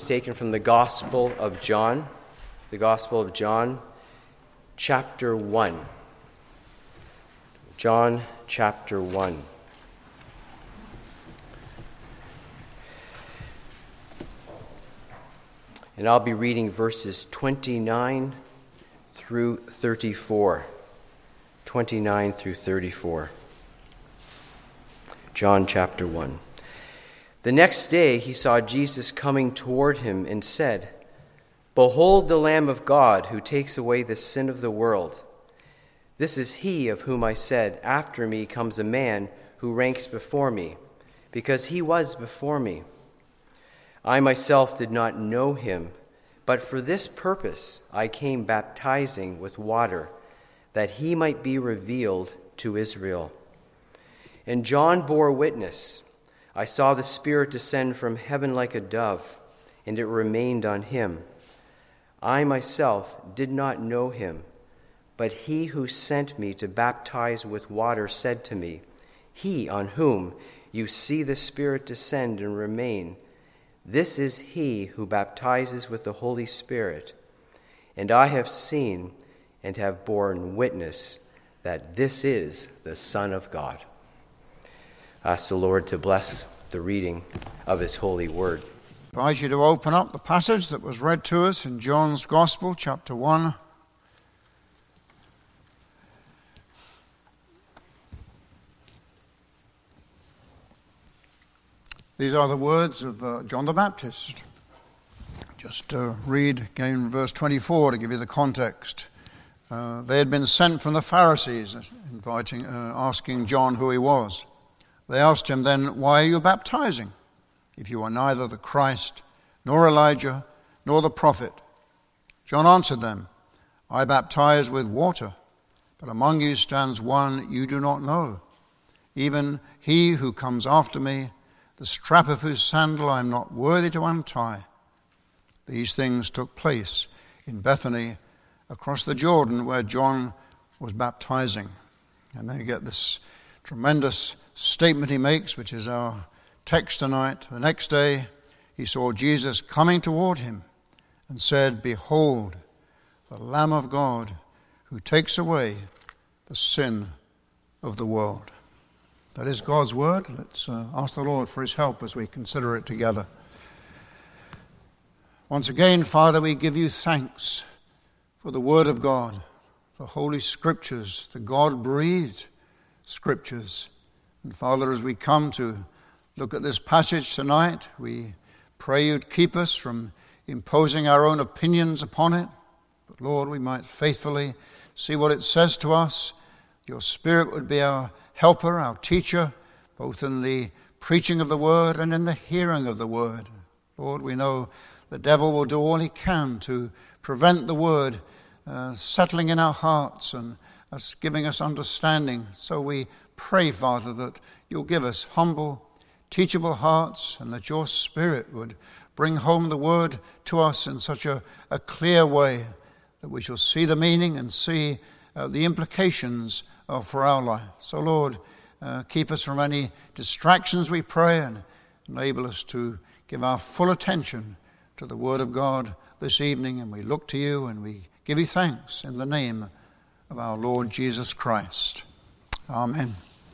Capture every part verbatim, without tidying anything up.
taken from the Gospel of John, the Gospel of John, chapter one. John chapter one. And I'll be reading verses twenty-nine through thirty-four. twenty-nine through thirty-four. John chapter one. The next day he saw Jesus coming toward him and said, "Behold the Lamb of God who takes away the sin of the world. This is he of whom I said, after me comes a man who ranks before me, because he was before me. I myself did not know him, but for this purpose I came baptizing with water, that he might be revealed to Israel." And John bore witness. I saw the Spirit descend from heaven like a dove, and it remained on him. I myself did not know him, but he who sent me to baptize with water said to me, "He on whom you see the Spirit descend and remain, this is he who baptizes with the Holy Spirit. And I have seen and have borne witness that this is the Son of God." Ask the Lord to bless the reading of his holy word. I invite you to open up the passage that was read to us in John's Gospel, chapter one. These are the words of uh, John the Baptist. Just uh, read again verse twenty-four to give you the context. Uh, they had been sent from the Pharisees, inviting, uh, asking John who he was. They asked him then, "Why are you baptizing, if you are neither the Christ, nor Elijah, nor the prophet?" John answered them, "I baptize with water, but among you stands one you do not know, even he who comes after me, the strap of whose sandal I am not worthy to untie." These things took place in Bethany, across the Jordan, where John was baptizing. And then you get this tremendous statement he makes, which is our text tonight. The next day he saw Jesus coming toward him and said, "Behold, the Lamb of God who takes away the sin of the world." That is God's word. Let's uh, ask the Lord for his help as we consider it together. Once again, Father, we give you thanks for the word of God, the Holy Scriptures, the God-breathed Scriptures. And Father, as we come to look at this passage tonight, we pray you'd keep us from imposing our own opinions upon it. But Lord, we might faithfully see what it says to us. Your Spirit would be our helper, our teacher, both in the preaching of the word and in the hearing of the word. Lord, we know the devil will do all he can to prevent the word uh, settling in our hearts and us giving us understanding. So we pray, Father, that you'll give us humble, teachable hearts, and that your Spirit would bring home the word to us in such a, a clear way that we shall see the meaning and see uh, the implications uh, for our life. So, Lord, uh, keep us from any distractions, we pray, and enable us to give our full attention to the word of God this evening. And we look to you and we give you thanks in the name of our Lord Jesus Christ. Amen.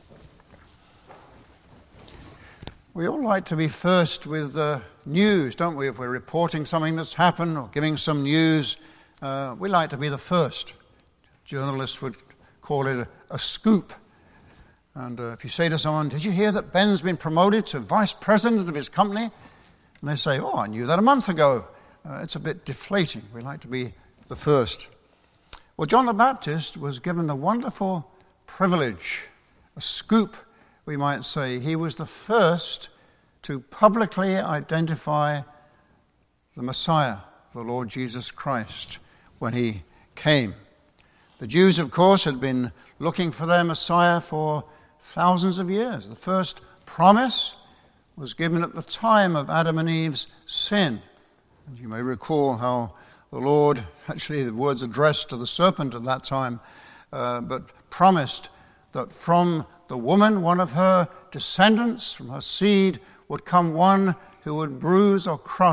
We all like to be first with uh, news, don't we? If we're reporting something that's happened or giving some news, uh, we like to be the first. Journalists would call it a, a scoop. And uh, if you say to someone, "Did you hear that Ben's been promoted to vice president of his company?" And they say, "Oh, I knew that a month ago." Uh, it's a bit deflating. We like to be the first. Well, John the Baptist was given the wonderful privilege, a scoop, we might say. He was the first to publicly identify the Messiah, the Lord Jesus Christ, when he came. The Jews, of course, had been looking for their Messiah for thousands of years. The first promise was given at the time of Adam and Eve's sin. And you may recall how the Lord, actually the words addressed to the serpent at that time, uh, but promised that from the woman, one of her descendants, from her seed, would come one who would bruise or crush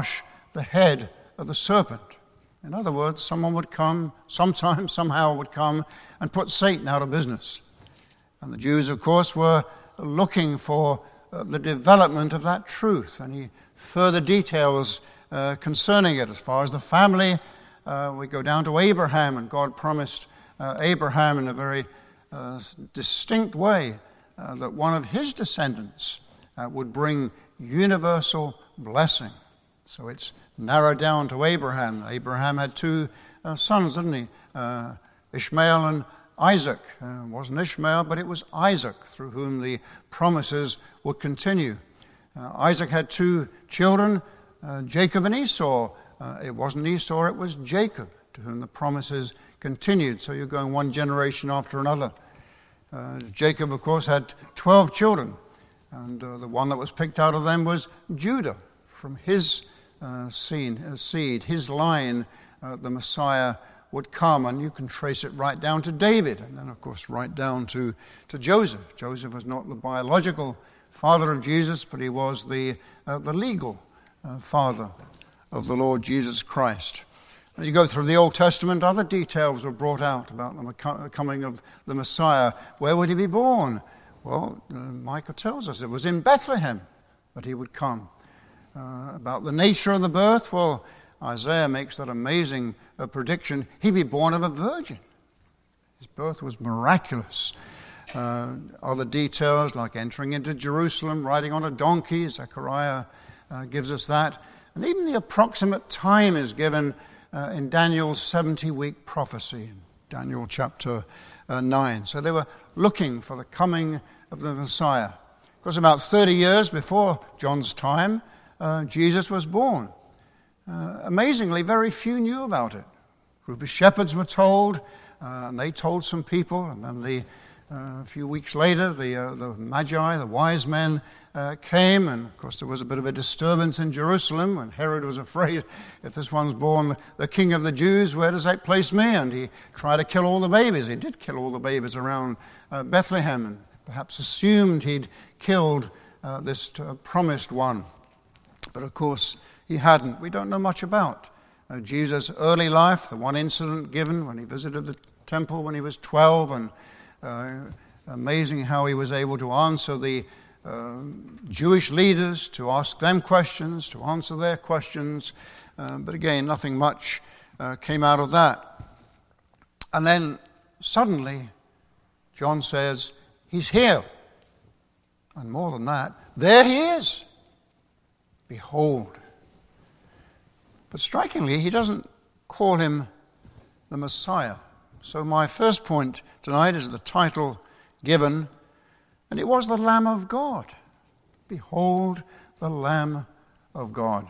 the head of the serpent. In other words, someone would come, sometime, somehow would come and put Satan out of business. And the Jews, of course, were looking for uh, the development of that truth. Any further details uh, concerning it, as far as the family, uh, we go down to Abraham, and God promised uh, Abraham in a very uh, distinct way uh, that one of his descendants uh, would bring universal blessing. So it's narrowed down to Abraham. Abraham had two uh, sons, didn't he? Uh, Ishmael and Isaac. Uh, it wasn't Ishmael, but it was Isaac through whom the promises would continue. Uh, Isaac had two children, uh, Jacob and Esau. Uh, it wasn't Esau, it was Jacob, to whom the promises continued. So you're going one generation after another. Uh, Jacob, of course, had twelve children, and uh, the one that was picked out of them was Judah. From his uh, seed, uh, seed, his line, uh, the Messiah would come, and you can trace it right down to David, and then, of course, right down to, to Joseph. Joseph was not the biological father of Jesus, but he was the, uh, the legal uh, father of the Lord Jesus Christ. And you go through the Old Testament, other details were brought out about the coming of the Messiah. Where would he be born? Well, uh, Micah tells us it was in Bethlehem that he would come. Uh, about the nature of the birth, well, Isaiah makes that amazing uh, prediction. He'd be born of a virgin. His birth was miraculous. Uh, other details like entering into Jerusalem, riding on a donkey, Zechariah uh, gives us that. And even the approximate time is given uh, in Daniel's seventy-week prophecy, in Daniel chapter uh, nine. So they were looking for the coming of the Messiah. Because about thirty years before John's time, uh, Jesus was born. Uh, amazingly, very few knew about it. A group of shepherds were told, uh, and they told some people, and then the Uh, a few weeks later, the, uh, the Magi, the wise men, uh, came, and of course there was a bit of a disturbance in Jerusalem, and Herod was afraid, if this one's born the king of the Jews, where does that place me? And he tried to kill all the babies. He did kill all the babies around uh, Bethlehem, and perhaps assumed he'd killed uh, this uh, promised one. But of course he hadn't. We don't know much about uh, Jesus' early life, the one incident given when he visited the temple when he was twelve, and Uh, amazing how he was able to answer the uh, Jewish leaders, to ask them questions, to answer their questions. Uh, but again, nothing much uh, came out of that. And then suddenly, John says, he's here. And more than that, there he is. Behold. But strikingly, he doesn't call him the Messiah. So my first point tonight is the title given, and it was the Lamb of God. Behold the Lamb of God.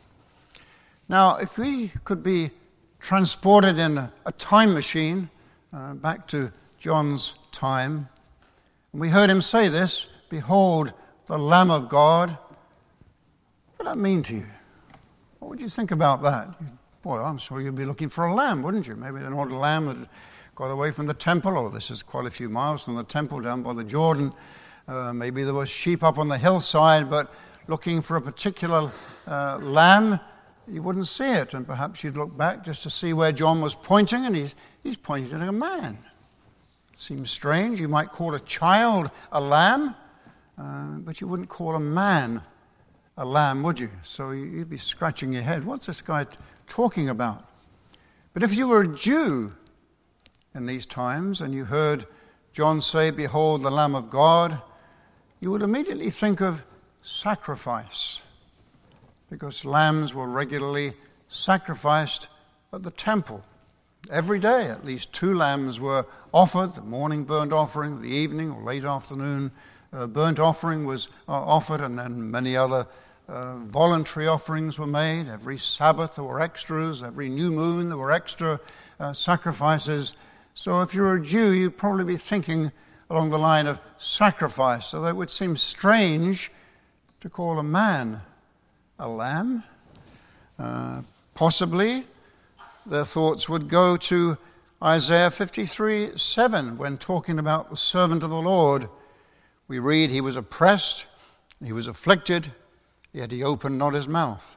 Now, if we could be transported in a time machine uh, back to John's time, and we heard him say this, behold the Lamb of God, what would that mean to you? What would you think about that? Boy, I'm sure you'd be looking for a lamb, wouldn't you? Maybe an old lamb that got away from the temple, or this is quite a few miles from the temple down by the Jordan. Uh, maybe there was sheep up on the hillside, but looking for a particular uh, lamb, you wouldn't see it. And perhaps you'd look back just to see where John was pointing, and he's, he's pointing at a man. It seems strange. You might call a child a lamb, uh, but you wouldn't call a man a lamb, would you? So you'd be scratching your head. What's this guy t- talking about? But if you were a Jew in these times and you heard John say, behold the Lamb of God, you would immediately think of sacrifice, because lambs were regularly sacrificed at the temple. Every day at least two lambs were offered. The morning burnt offering, the evening or late afternoon uh, burnt offering was uh, offered, and then many other Uh, voluntary offerings were made. Every Sabbath there were extras. Every new moon there were extra uh, sacrifices. So if you're a Jew, you'd probably be thinking along the line of sacrifice. So that it would seem strange to call a man a lamb. Uh, possibly their thoughts would go to Isaiah fifty-three seven, when talking about the servant of the Lord. We read, he was oppressed, he was afflicted, yet he opened not his mouth.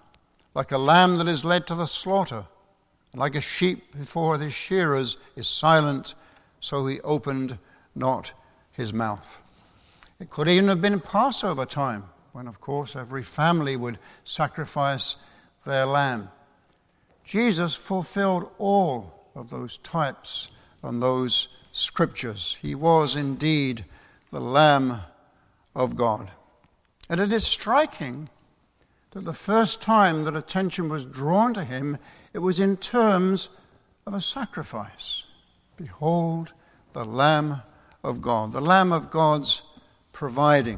like a lamb that is led to the slaughter, like a sheep before his shearers is silent, so he opened not his mouth. It could even have been Passover time, when, of course, every family would sacrifice their lamb. Jesus fulfilled all of those types and those scriptures. He was indeed the Lamb of God. And it is striking that the first time that attention was drawn to him, it was in terms of a sacrifice. Behold, the Lamb of God, the Lamb of God's providing.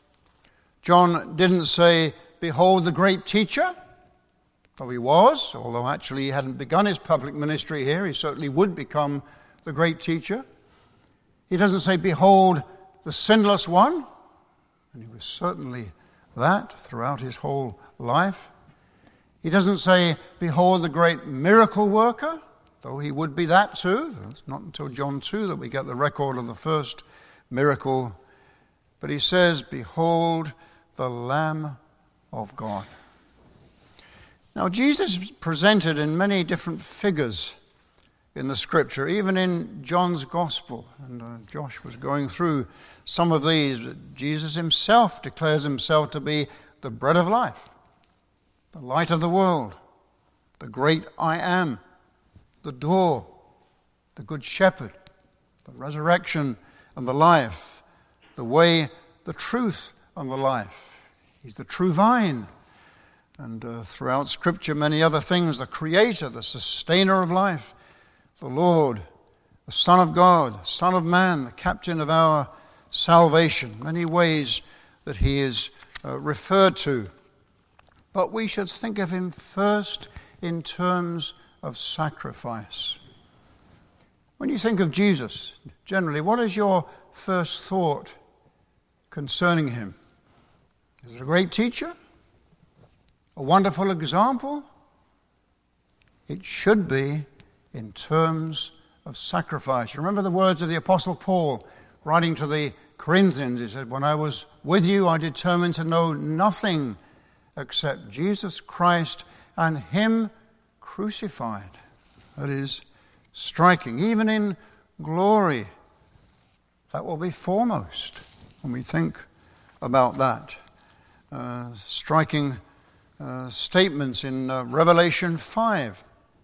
John didn't say, behold the great teacher, though he was, although actually he hadn't begun his public ministry here, he certainly would become the great teacher. He doesn't say, behold the sinless one, and he was certainly that throughout his whole life. He doesn't say, behold the great miracle worker, though he would be that too. It's not until John two that we get the record of the first miracle. But he says, behold the Lamb of God. Now, Jesus is presented in many different figures in the Scripture, even in John's Gospel. And uh, Josh was going through some of these. But Jesus himself declares himself to be the bread of life, the light of the world, the great I am, the door, the good shepherd, the resurrection and the life, the way, the truth and the life. He's the true vine. And uh, throughout Scripture, many other things, the creator, the sustainer of life, the Lord, the Son of God, Son of Man, the captain of our salvation. Many ways that he is uh, referred to. But we should think of him first in terms of sacrifice. When you think of Jesus, generally, what is your first thought concerning him? Is it a great teacher? A wonderful example? It should be in terms of sacrifice. You remember the words of the Apostle Paul writing to the Corinthians. He said, when I was with you, I determined to know nothing except Jesus Christ and him crucified. That is striking. Even in glory, that will be foremost when we think about that. Uh, striking uh, statements in uh, Revelation five.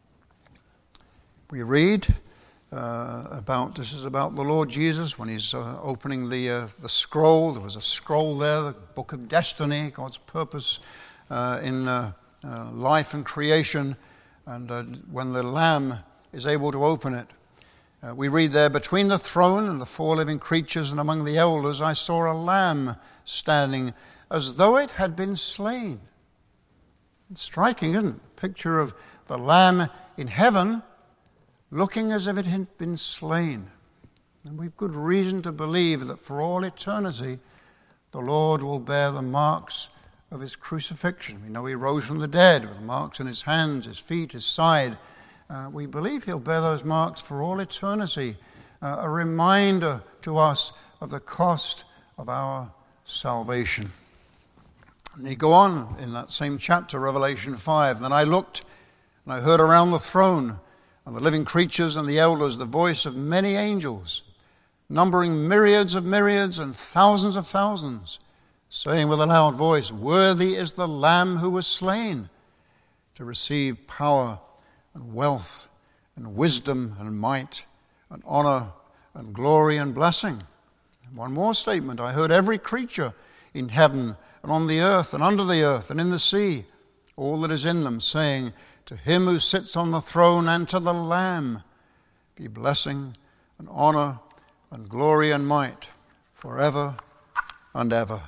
We read uh, about, this is about the Lord Jesus when he's uh, opening the uh, the scroll. There was a scroll there, the book of destiny, God's purpose uh, in uh, uh, life and creation. And uh, when the Lamb is able to open it, uh, we read there, between the throne and the four living creatures and among the elders, I saw a lamb standing as though it had been slain. It's striking, isn't it? A picture of the Lamb in heaven looking as if it had been slain. And we've good reason to believe that for all eternity, the Lord will bear the marks of his crucifixion. We know he rose from the dead with marks in his hands, his feet, his side. Uh, we believe he'll bear those marks for all eternity, uh, a reminder to us of the cost of our salvation. And you go on in that same chapter, Revelation five. Then I looked, and I heard around the throne and the living creatures and the elders the voice of many angels, numbering myriads of myriads and thousands of thousands, saying with a loud voice, worthy is the Lamb who was slain to receive power and wealth and wisdom and might and honor and glory and blessing. And one more statement. I heard every creature in heaven and on the earth and under the earth and in the sea, all that is in them, saying, to him who sits on the throne and to the Lamb be blessing and honor and glory and might forever and ever.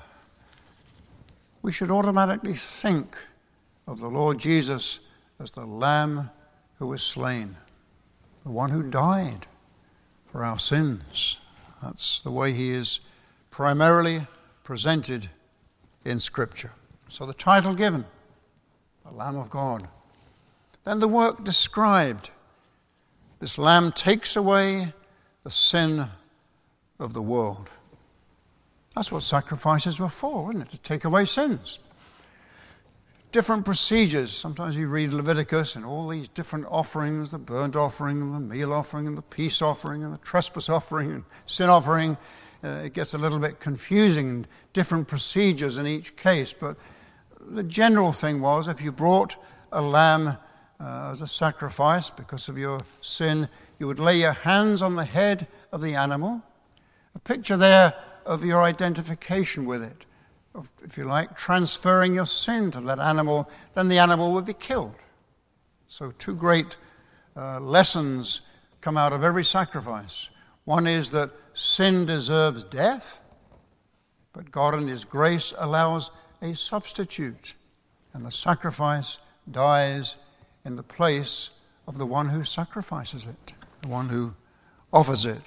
We should automatically think of the Lord Jesus as the Lamb who was slain, the one who died for our sins. That's the way he is primarily presented in Scripture. So the title given, the Lamb of God. Then the work described. This Lamb takes away the sin of the world. That's what sacrifices were for, isn't it? To take away sins. different procedures. Sometimes you read Leviticus and all these different offerings, the burnt offering, and the meal offering, and the peace offering, and the trespass offering, and sin offering. Uh, it gets a little bit confusing, and different procedures in each case. But the general thing was, if you brought a lamb uh, as a sacrifice because of your sin, you would lay your hands on the head of the animal. A picture there of your identification with it, of, if you like, transferring your sin to that animal, then the animal would be killed. So two great uh, lessons come out of every sacrifice. One is that sin deserves death, but God in His grace allows a substitute, and the sacrifice dies in the place of the one who sacrifices it, the one who offers it.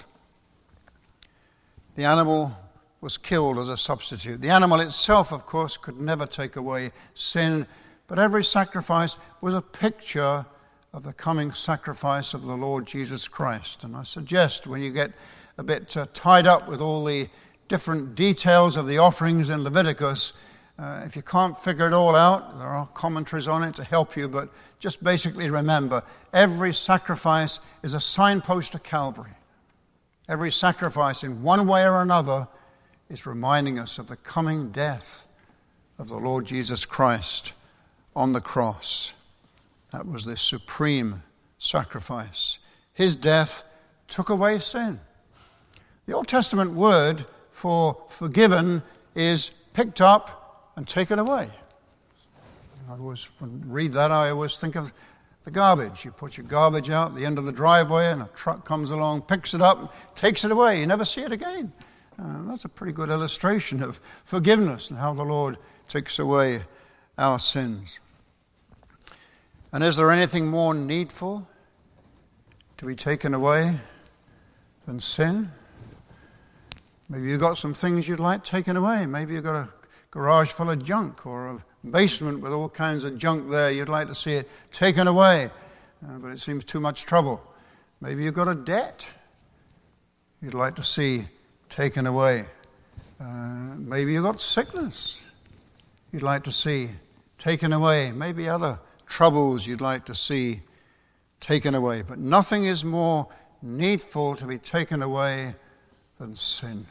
The animal was killed as a substitute. The animal itself, of course, could never take away sin, but every sacrifice was a picture of the coming sacrifice of the Lord Jesus Christ. And I suggest when you get a bit uh, tied up with all the different details of the offerings in Leviticus, uh, if you can't figure it all out, there are commentaries on it to help you, but just basically remember, every sacrifice is a signpost to Calvary. Every sacrifice in one way or another is reminding us of the coming death of the Lord Jesus Christ on the cross. That was the supreme sacrifice. His death took away sin. The Old Testament word for forgiven is picked up and taken away. I always, when I read that, I always think of the garbage. You put your garbage out at the end of the driveway and a truck comes along, picks it up, takes it away. You never see it again. Uh, that's a pretty good illustration of forgiveness and how the Lord takes away our sins. And is there anything more needful to be taken away than sin? Maybe you've got some things you'd like taken away. Maybe you've got a garage full of junk or a basement with all kinds of junk there. You'd like to see it taken away, uh, but it seems too much trouble. Maybe you've got a debt you'd like to see taken away. Uh, maybe you've got sickness you'd like to see taken away. Maybe other troubles you'd like to see taken away. But nothing is more needful to be taken away than sin.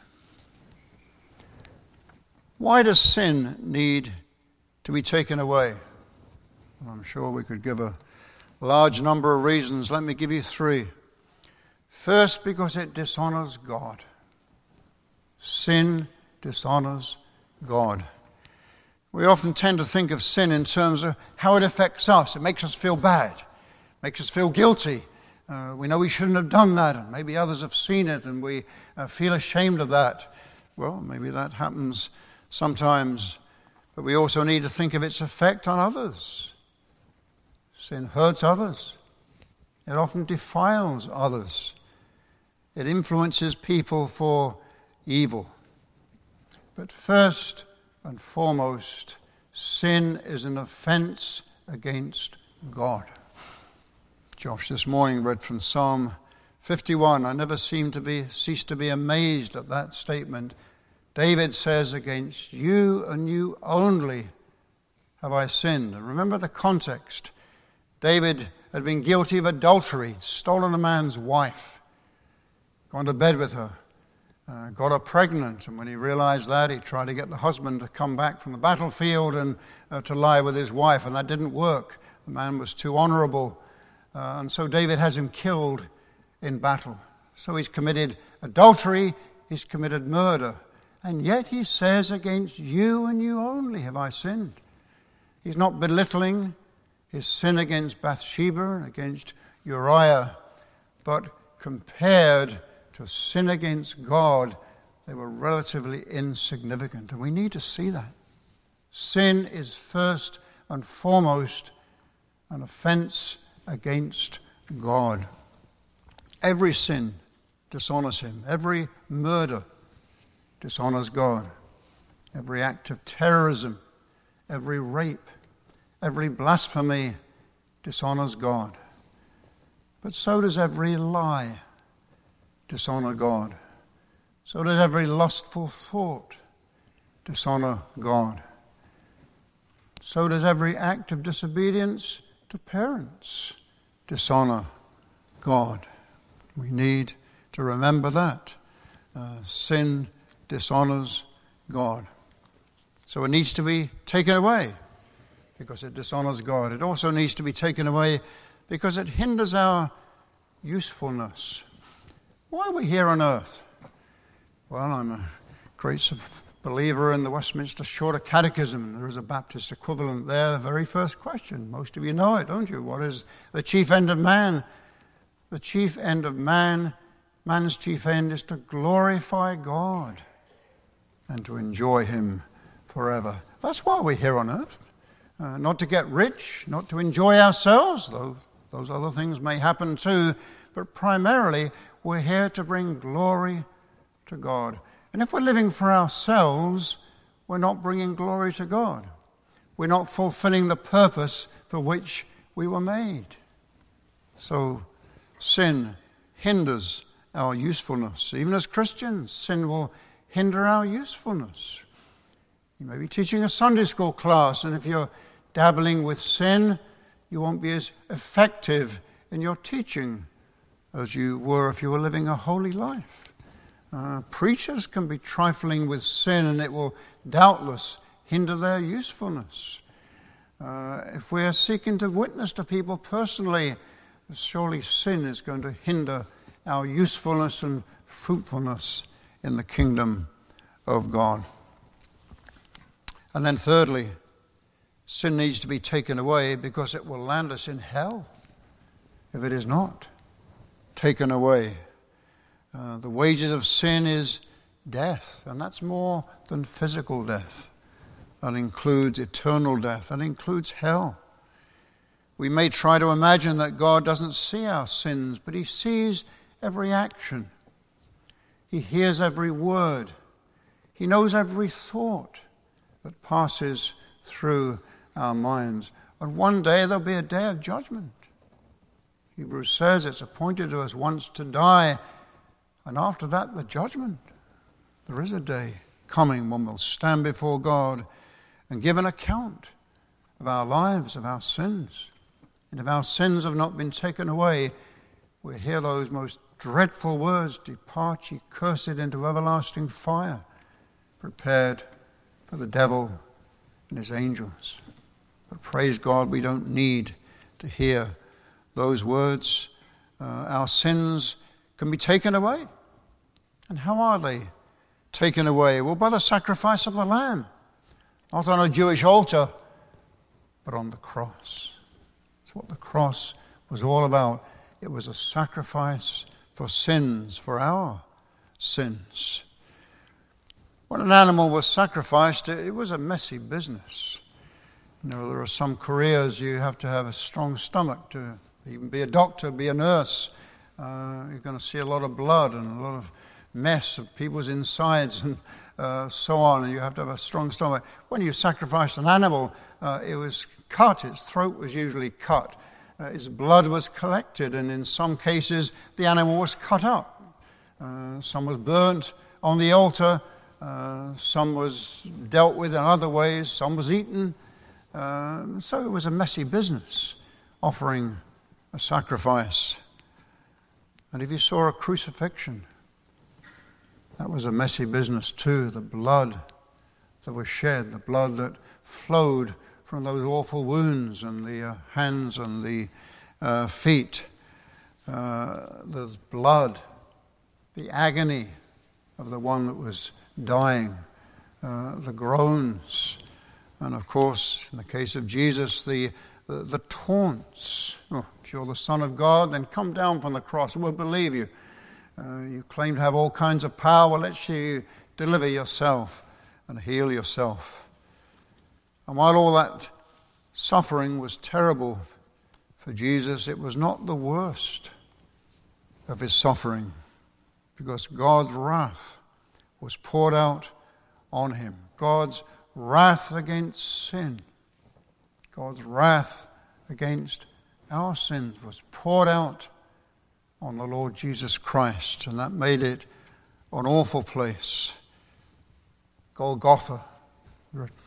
Why does sin need to be taken away? Well, I'm sure we could give a large number of reasons. Let me give you three. First, because it dishonors God. Sin dishonors God. We often tend to think of sin in terms of how it affects us. It makes us feel bad, makes us feel guilty. Uh, we know we shouldn't have done that, and maybe others have seen it, and we uh, feel ashamed of that. Well, maybe that happens sometimes, but we also need to think of its effect on others. Sin hurts others. It often defiles others. It influences people for evil. But first and foremost, sin is an offense against God. Josh this morning read from Psalm fifty-one. I never seem to be cease to be amazed at that statement. David says, against you and you only have I sinned. And remember the context. David had been guilty of adultery, stolen a man's wife, gone to bed with her, uh, got her pregnant. And when he realized that, he tried to get the husband to come back from the battlefield and uh, to lie with his wife, and that didn't work. The man was too honorable. Uh, and so David has him killed in battle. So he's committed adultery, he's committed murder. And yet he says, against you and you only have I sinned. He's not belittling his sin against Bathsheba and against Uriah, but compared to sin against God, they were relatively insignificant. And we need to see that. Sin is first and foremost an offense against God. Every sin dishonors him. Every murder dishonors God. Every act of terrorism, every rape, every blasphemy dishonors God. But so does every lie dishonor God. So does every lustful thought dishonor God. So does every act of disobedience to parents dishonor God. We need to remember that. Uh, sin dishonors God. So it needs to be taken away because it dishonors God. It also needs to be taken away because it hinders our usefulness. Why are we here on earth? Well, I'm a great believer in the Westminster Shorter Catechism. There is a Baptist equivalent there. The very first question. Most of you know it, don't you? What is the chief end of man? The chief end of man, man's chief end is to glorify God and to enjoy him forever. That's why we're here on earth. Uh, not to get rich, not to enjoy ourselves, though those other things may happen too, but primarily we're here to bring glory to God. And if we're living for ourselves, we're not bringing glory to God. We're not fulfilling the purpose for which we were made. So sin hinders our usefulness. Even as Christians, sin will hinder our usefulness. You may be teaching a Sunday school class, and if you're dabbling with sin, you won't be as effective in your teaching as you were if you were living a holy life. Uh, preachers can be trifling with sin, and it will doubtless hinder their usefulness. Uh, if we're seeking to witness to people personally, surely sin is going to hinder our usefulness and fruitfulness in the kingdom of God. And then thirdly, sin needs to be taken away because it will land us in hell if it is not taken away. Uh, the wages of sin is death, and that's more than physical death. That includes eternal death. That includes hell. We may try to imagine that God doesn't see our sins, but he sees every action. He hears every word. He knows every thought that passes through our minds. And one day there'll be a day of judgment. Hebrews says it's appointed to us once to die, and after that the judgment. There is a day coming when we'll stand before God and give an account of our lives, of our sins. And if our sins have not been taken away, we'll hear those most dreadful words, "Depart ye cursed into everlasting fire, prepared for the devil and his angels." But praise God, we don't need to hear those words. Uh, our sins can be taken away. And how are they taken away? Well, by the sacrifice of the Lamb. Not on a Jewish altar, but on the cross. That's what the cross was all about. It was a sacrifice for sins, for our sins. When an animal was sacrificed, it was a messy business. You know, there are some careers you have to have a strong stomach to even be a doctor, be a nurse. Uh, you're going to see a lot of blood and a lot of mess of people's insides and uh, so on, and you have to have a strong stomach. When you sacrificed an animal, uh, it was cut, its throat was usually cut, uh, its blood was collected, and in some cases the animal was cut up. Uh, some was burnt on the altar, uh, some was dealt with in other ways, some was eaten. Uh, so it was a messy business, offering a sacrifice. And if you saw a crucifixion, that was a messy business too. The blood that was shed, the blood that flowed from those awful wounds and the uh, hands and the uh, feet. Uh, the blood, the agony of the one that was dying, uh, the groans, and of course, in the case of Jesus, the the, the taunts. Oh, if you're the Son of God, then come down from the cross. We'll believe you. Uh, you claim to have all kinds of power. Well, let's you deliver yourself and heal yourself. And while all that suffering was terrible for Jesus, it was not the worst of his suffering, because God's wrath was poured out on him. God's wrath against sin, God's wrath against our sins was poured out on the Lord Jesus Christ, and that made it an awful place. Golgotha. There are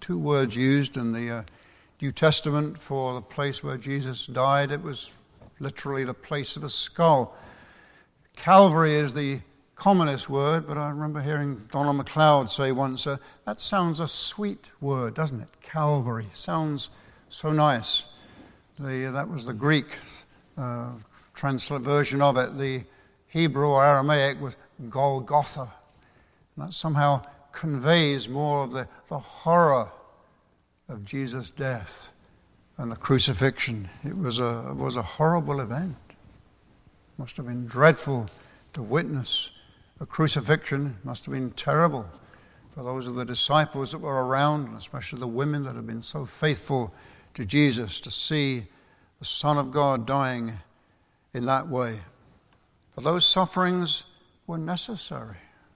two words used in the uh, New Testament for the place where Jesus died. It was literally the place of a skull. Calvary is the commonest word, but I remember hearing Donald MacLeod say once, uh, that sounds a sweet word, doesn't it? Calvary. Sounds so nice. The, that was the Greek uh, translation version of it. The Hebrew or Aramaic was Golgotha. And that somehow conveys more of the, the horror of Jesus' death and the crucifixion. It was a, it was a horrible event. It must have been dreadful to witness a crucifixion. It must have been terrible for those of the disciples that were around, and especially the women that had been so faithful to Jesus, to see the Son of God dying in that way. But those sufferings were necessary.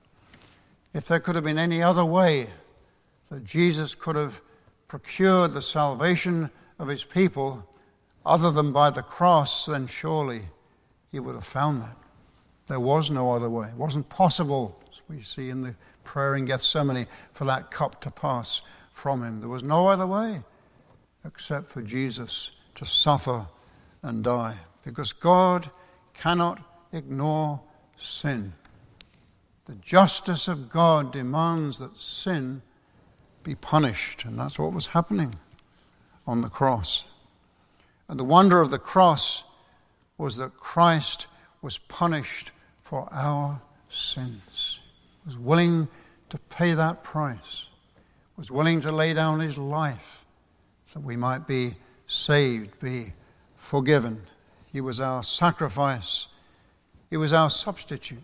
If there could have been any other way that Jesus could have procured the salvation of his people other than by the cross, then surely he would have found that. There was no other way. It wasn't possible, as we see in the prayer in Gethsemane, for that cup to pass from him. There was no other way except for Jesus to suffer and die, because God cannot ignore sin. The justice of God demands that sin be punished, and that's what was happening on the cross. And the wonder of the cross was that Christ was punished for our sins, was willing to pay that price, was willing to lay down his life that we might be saved, be forgiven. He was our sacrifice. He was our substitute.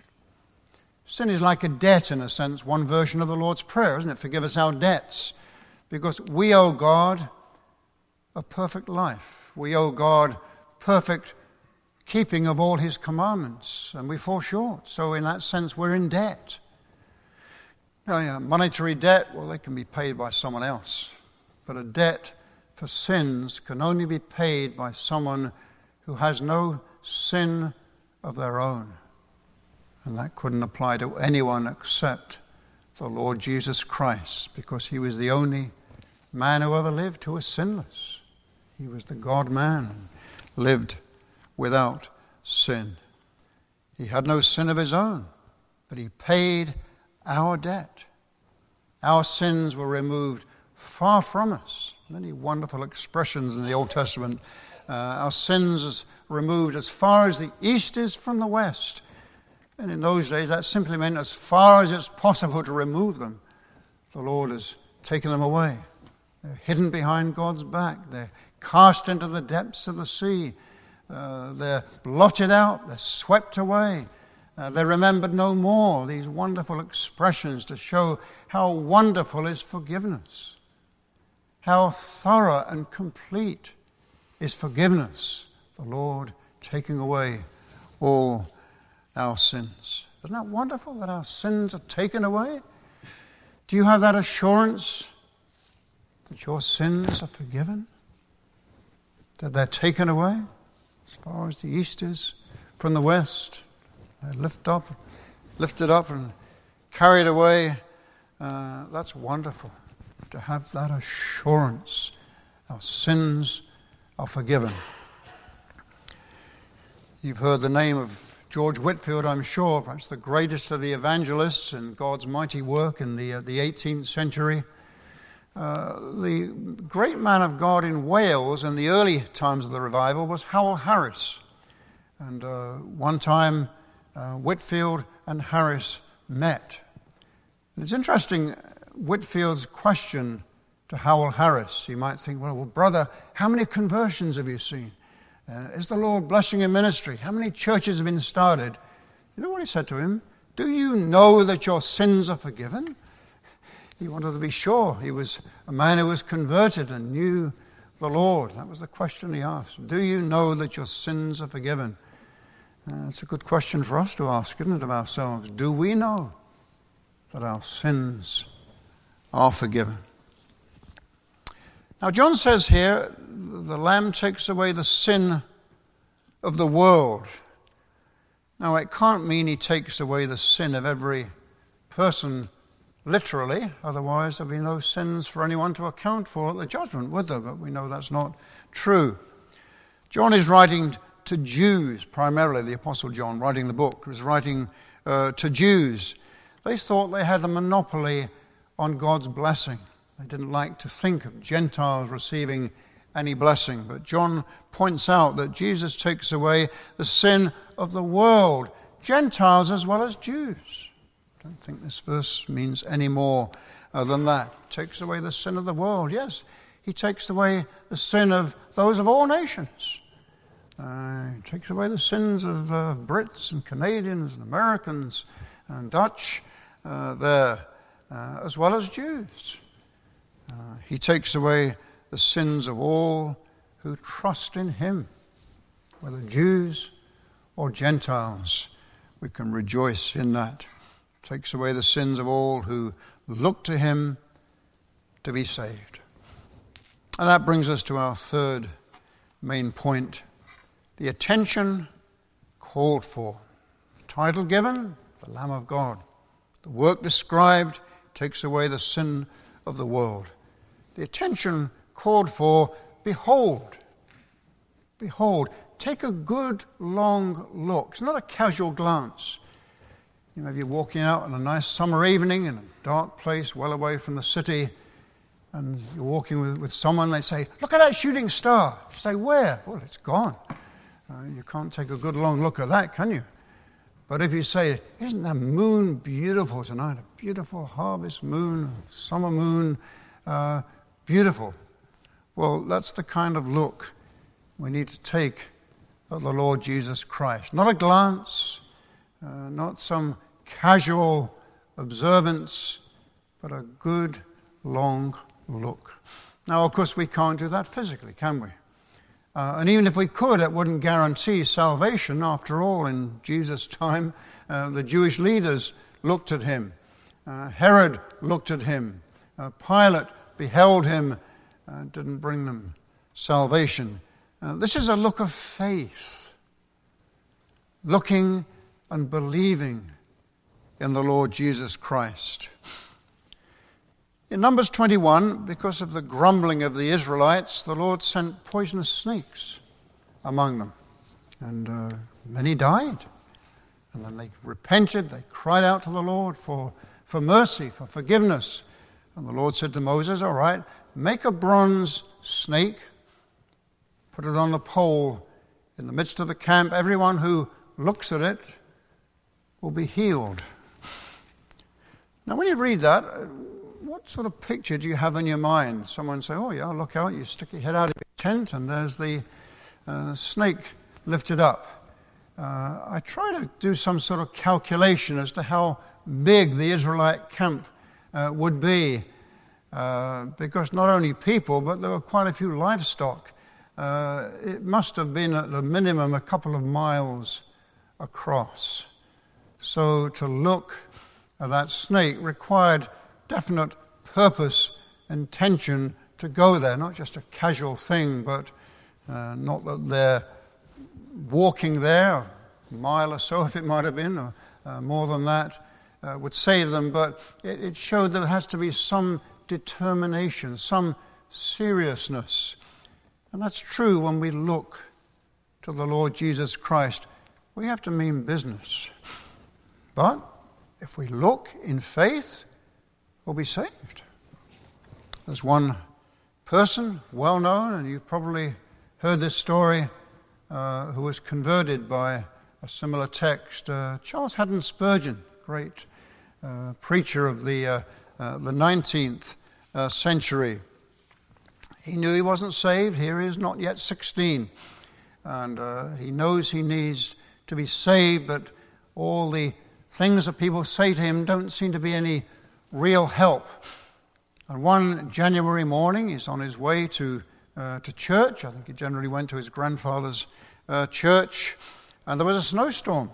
Sin is like a debt, in a sense, one version of the Lord's Prayer, isn't it? Forgive us our debts, because we owe God a perfect life. We owe God perfect keeping of all his commandments, and we fall short. So in that sense, we're in debt. Now, yeah, monetary debt, well, they can be paid by someone else. But a debt for sins can only be paid by someone who has no sin of their own. And that couldn't apply to anyone except the Lord Jesus Christ, because he was the only man who ever lived who was sinless. He was the God-man and lived without sin. He had no sin of his own, but he paid our debt. Our sins were removed far from us. Many wonderful expressions in the Old Testament. Uh, our sins is removed as far as the east is from the west. And in those days, that simply meant as far as it's possible to remove them, the Lord has taken them away. They're hidden behind God's back. They're cast into the depths of the sea. Uh, they're blotted out. They're swept away. Uh, they're remembered no more. These wonderful expressions to show how wonderful is forgiveness. How thorough and complete is forgiveness. The Lord taking away all our sins. Isn't that wonderful that our sins are taken away? Do you have that assurance that your sins are forgiven? That they're taken away as far as the east is from the west? They're lift up, lifted up and carried away. Uh, that's wonderful to have that assurance. Our sins are forgiven. You've heard the name of George Whitefield, I'm sure, perhaps the greatest of the evangelists in God's mighty work in the, uh, the eighteenth century. Uh, the great man of God in Wales in the early times of the revival was Howell Harris. And uh, one time, uh, Whitefield and Harris met. And it's interesting, Whitefield's question to Howell Harris. You might think, well, well, brother, how many conversions have you seen? Uh, is the Lord blessing your ministry? How many churches have been started? You know what he said to him? Do you know that your sins are forgiven? He wanted to be sure. He was a man who was converted and knew the Lord. That was the question he asked. Do you know that your sins are forgiven? Uh, it's a good question for us to ask, isn't it, of ourselves? Do we know that our sins are forgiven? Now, John says here, the Lamb takes away the sin of the world. Now, it can't mean he takes away the sin of every person literally, otherwise there'd be no sins for anyone to account for at the judgment, would there? But we know that's not true. John is writing to Jews, primarily the Apostle John, writing the book, was writing uh, to Jews. They thought they had a monopoly on God's blessing. They didn't like to think of Gentiles receiving any blessing. But John points out that Jesus takes away the sin of the world, Gentiles as well as Jews. I don't think this verse means any more uh, than that. He takes away the sin of the world. Yes, he takes away the sin of those of all nations. Uh, he takes away the sins of uh, Brits and Canadians and Americans and Dutch uh, there, uh, as well as Jews. Uh, he takes away the sins of all who trust in him, whether Jews or Gentiles. We can rejoice in that. Takes away the sins of all who look to him to be saved. And that brings us to our third main point, the attention called for. The title given, the Lamb of God. The work described takes away the sin of the world. The attention called for, behold, behold, take a good long look. It's not a casual glance. You know, if you're walking out on a nice summer evening in a dark place well away from the city, and you're walking with, with someone, they say, look at that shooting star. You say, where? Well, it's gone. Uh, you can't take a good long look at that, can you? But if you say, isn't that moon beautiful tonight? A beautiful harvest moon, summer moon, uh, beautiful. Well, that's the kind of look we need to take at the Lord Jesus Christ. Not a glance, uh, not some casual observance, but a good long look. Now, of course, we can't do that physically, can we? Uh, and even if we could, it wouldn't guarantee salvation. After all, in Jesus' time, uh, the Jewish leaders looked at him. Uh, Herod looked at him. Uh, Pilate beheld him. Uh, didn't bring them salvation. Uh, this is a look of faith. Looking and believing in the Lord Jesus Christ. In Numbers twenty-one, because of the grumbling of the Israelites, the Lord sent poisonous snakes among them. And uh, many died. And then they repented, they cried out to the Lord for, for mercy, for forgiveness. And the Lord said to Moses, all right, make a bronze snake, put it on a pole in the midst of the camp. Everyone who looks at it will be healed. Now when you read that, what sort of picture do you have in your mind? Someone say, oh yeah, look out, you stick your head out of your tent and there's the uh, snake lifted up. Uh, I try to do some sort of calculation as to how big the Israelite camp uh, would be, uh, because not only people, but there were quite a few livestock. Uh, it must have been at the minimum a couple of miles across. So to look at that snake required definite purpose, intention to go there, not just a casual thing, but uh, not that they're walking there, a mile or so if it might have been, or uh, more than that, uh, would save them, but it, it showed there has to be some determination, some seriousness. And that's true when we look to the Lord Jesus Christ. We have to mean business. But if we look in faith, we'll be saved. There's one person, well known, and you've probably heard this story, uh, who was converted by a similar text. Uh, Charles Haddon Spurgeon, great uh, preacher of the, uh, uh, the nineteenth uh, century. He knew he wasn't saved. Here he is, not yet sixteen. And uh, he knows he needs to be saved, but all the things that people say to him don't seem to be any real help. And one January morning, he's on his way to uh, to church. I think he generally went to his grandfather's uh, church, and there was a snowstorm.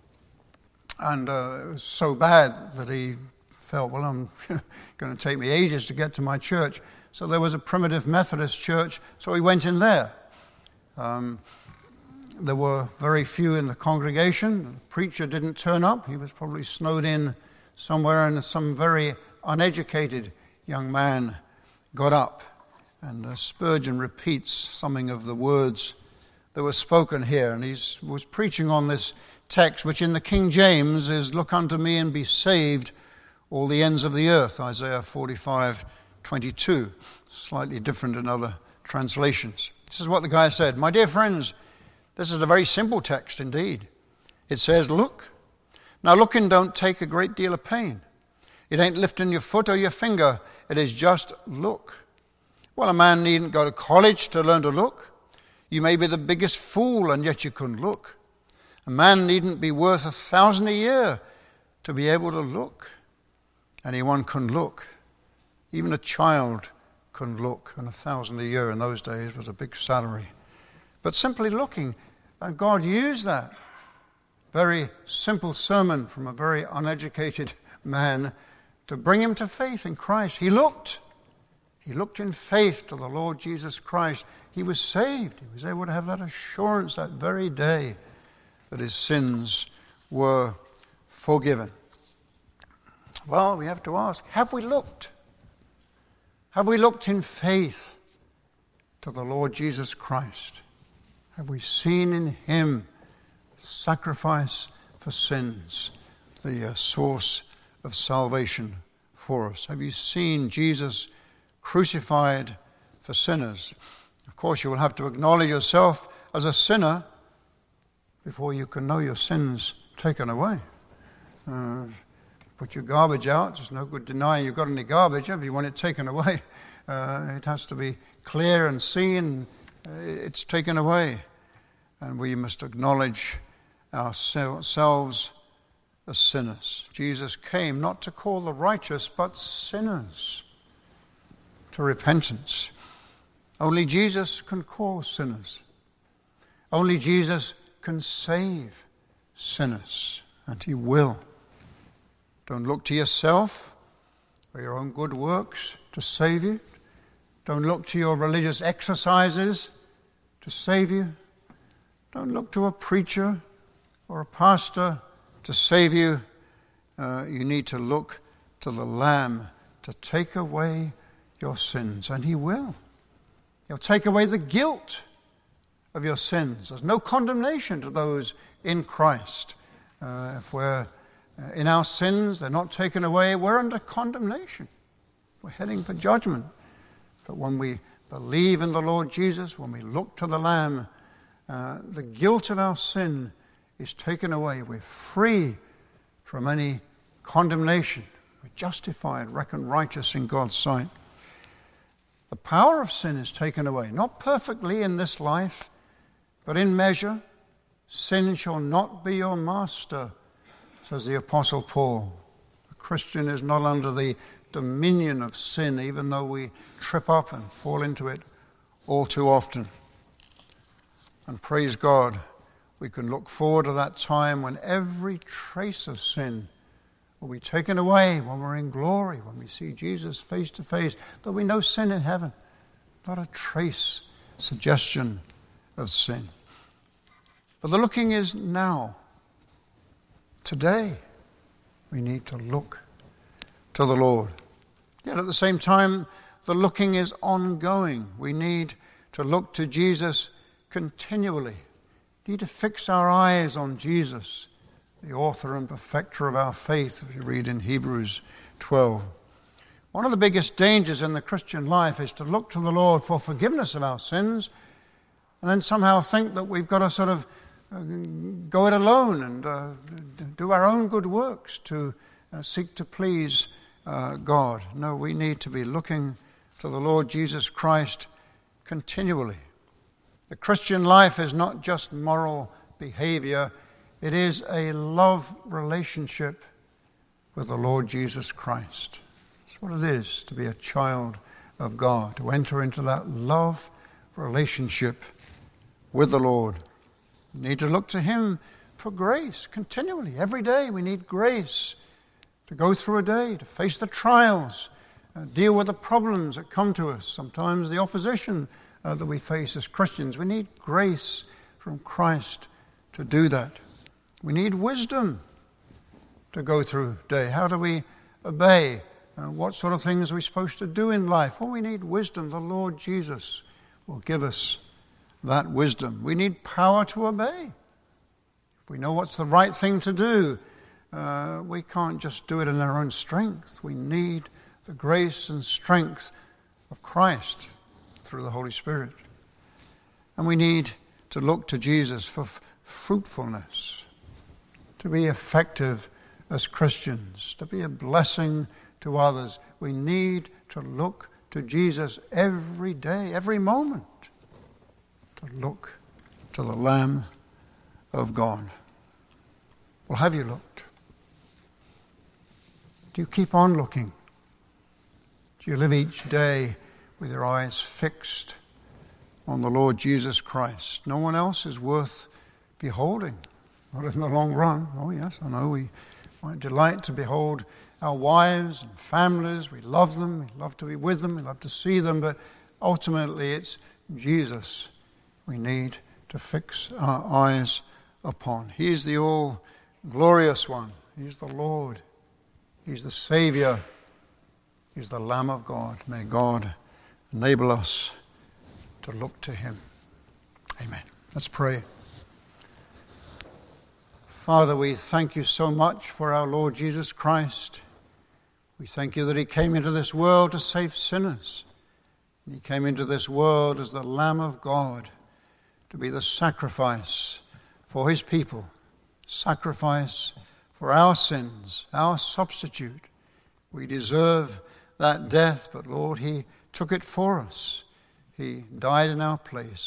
And uh, it was so bad that he felt, well, I'm going to take me ages to get to my church. So there was a primitive Methodist church, so he went in there. Um, there were very few in the congregation. The preacher didn't turn up. He was probably snowed in somewhere in some very uneducated young man got up, and uh, Spurgeon repeats something of the words that were spoken here, and he was preaching on this text, which in the King James is, "Look unto me and be saved, all the ends of the earth," Isaiah forty-five twenty-two, slightly different in other translations. This is what the guy said. "My dear friends, this is a very simple text indeed. It says, look. Now looking don't take a great deal of pain. It ain't lifting your foot or your finger. It is just look. Well, a man needn't go to college to learn to look. You may be the biggest fool and yet you can look. A man needn't be worth a thousand a year to be able to look. Anyone can look. Even a child can look, and a thousand a year in those days was a big salary. But simply looking, and God used that very simple sermon from a very uneducated man to bring him to faith in Christ. He looked. He looked in faith to the Lord Jesus Christ. He was saved. He was able to have that assurance that very day that his sins were forgiven. Well, we have to ask, have we looked? Have we looked in faith to the Lord Jesus Christ? Have we seen in him sacrifice for sins, the uh, source of salvation for us? Have you seen Jesus crucified for sinners? Of course, you will have to acknowledge yourself as a sinner before you can know your sins taken away. Uh, put your garbage out. There's no good denying you've got any garbage. If you want it taken away, uh, it has to be clear and seen. Uh, it's taken away. And we must acknowledge ourselves as sinners. Jesus came not to call the righteous, but sinners to repentance. Only Jesus can call sinners. Only Jesus can save sinners, and he will. Don't look to yourself or your own good works to save you. Don't look to your religious exercises to save you. Don't look to a preacher or a pastor to save you. Uh, you need to look to the Lamb to take away your sins, and he will. He'll take away the guilt of your sins. There's no condemnation to those in Christ. Uh, if we're uh, in our sins, they're not taken away, we're under condemnation. We're heading for judgment. But when we believe in the Lord Jesus, when we look to the Lamb, uh, the guilt of our sin is taken away. We're free from any condemnation. We're justified, reckoned righteous in God's sight. The power of sin is taken away, not perfectly in this life, but in measure. Sin shall not be your master, says the Apostle Paul. A Christian is not under the dominion of sin, even though we trip up and fall into it all too often. And praise God, we can look forward to that time when every trace of sin will be taken away, when we're in glory, when we see Jesus face to face. There'll be no sin in heaven, not a trace, suggestion of sin. But the looking is now. Today, we need to look to the Lord. Yet at the same time, the looking is ongoing. We need to look to Jesus continually. We need to fix our eyes on Jesus, the author and perfecter of our faith, as you read in Hebrews twelve. One of the biggest dangers in the Christian life is to look to the Lord for forgiveness of our sins and then somehow think that we've got to sort of uh, go it alone and uh, do our own good works to uh, seek to please uh, God. No, we need to be looking to the Lord Jesus Christ continually. The Christian life is not just moral behavior. It is a love relationship with the Lord Jesus Christ. That's what it is to be a child of God, to enter into that love relationship with the Lord. We need to look to him for grace continually. Every day we need grace to go through a day, to face the trials, uh, deal with the problems that come to us, sometimes the opposition uh, that we face as Christians. We need grace from Christ to do that. We need wisdom to go through day. How do we obey Uh, what sort of things are we supposed to do in life? Well, we need wisdom. The Lord Jesus will give us that wisdom. We need power to obey. If we know what's the right thing to do, uh, we can't just do it in our own strength. We need the grace and strength of Christ through the Holy Spirit. And we need to look to Jesus for f- fruitfulness, to be effective as Christians, to be a blessing to others. We need to look to Jesus every day, every moment, to look to the Lamb of God. Well, have you looked? Do you keep on looking? Do you live each day with your eyes fixed on the Lord Jesus Christ? No one else is worth beholding, not in the long run. Oh yes, I know we might delight to behold our wives and families. We love them, we love to be with them, we love to see them, but ultimately it's Jesus we need to fix our eyes upon. He is the all-glorious one. He's the Lord. He's the Savior. He's the Lamb of God. May God enable us to look to him. Amen. Let's pray. Father, we thank you so much for our Lord Jesus Christ. We thank you that he came into this world to save sinners. He came into this world as the Lamb of God to be the sacrifice for his people, sacrifice for our sins, our substitute. We deserve that death, but Lord, he took it for us. He died in our place.